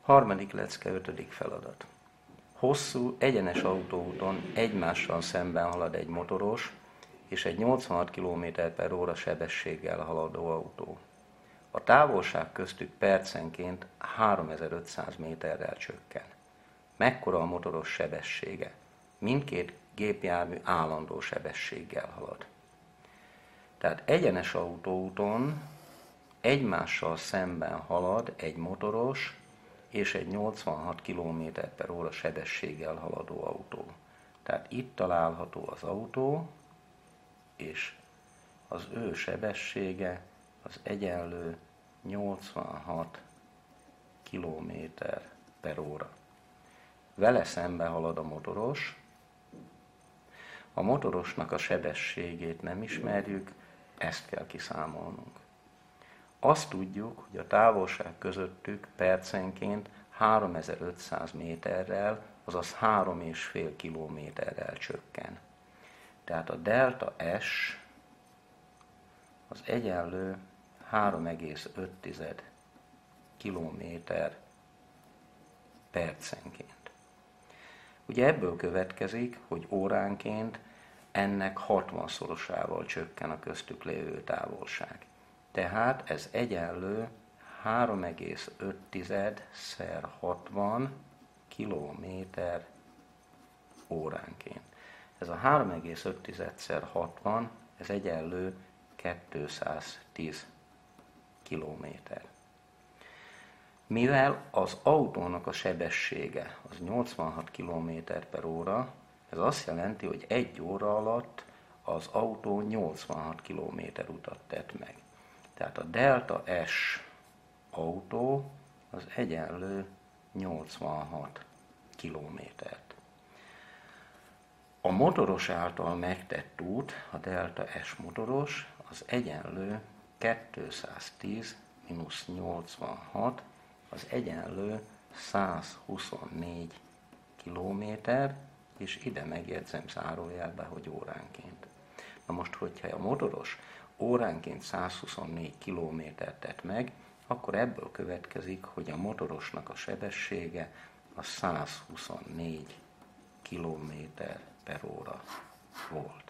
Harmadik lecke, 5. feladat. Hosszú, egyenes autóúton egymással szemben halad egy motoros és egy 86 km/h sebességgel haladó autó. A távolság köztük percenként 3500 méterrel csökken. Mekkora a motoros sebessége? Mindkét gépjármű állandó sebességgel halad. Tehát egyenes autóúton egymással szemben halad egy motoros és egy 86 km/h sebességgel haladó autó. Tehát itt található az autó, és az ő sebessége az egyenlő 86 km/h. Vele szembe halad a motoros. A motorosnak a sebességét nem ismerjük, ezt kell kiszámolnunk. Azt tudjuk, hogy a távolság közöttük percenként 3500 méterrel, azaz 3,5 kilométerrel csökken. Tehát a delta S az egyenlő 3,5 kilométer percenként. Ugye ebből következik, hogy óránként ennek 60-szorosával csökken a köztük lévő távolság. Tehát ez egyenlő 3,5 x 60 kilométer óránként. Ez a 3,5 x 60, ez egyenlő 210 kilométer. Mivel az autónak a sebessége az 86 km/h, ez azt jelenti, hogy 1 óra alatt az autó 86 km utat tett meg. Tehát a delta S autó az egyenlő 86 kilométert. A motoros által megtett út, a delta S motoros, az egyenlő 210 mínusz 86, az egyenlő 124 kilométer, és ide megjegyzem zárójelbe, hogy óránként. Na most, hogyha a motoros óránként 124 kilométert tett meg, akkor ebből következik, hogy a motorosnak a sebessége a 124 km/h volt.